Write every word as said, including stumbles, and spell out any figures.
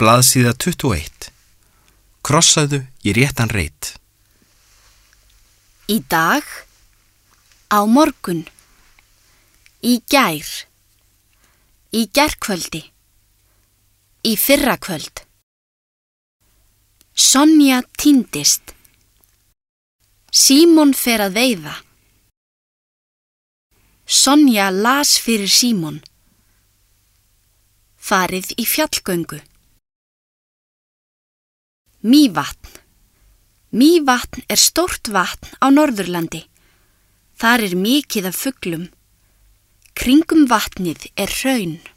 Blaðsíða tuttugu og eitt. Krossaðu í réttan reit. Í dag, á morgun, í gær, í gærkvöldi, í fyrrakvöld. Sonja týndist. Símon fer að veiða. Sonja las fyrir Símon. Farið í fjallgöngu. Mývatn. Mývatn er stórt vatn á Norðurlandi. Þar er mikið af fuglum. Kringum vatnið er hraun.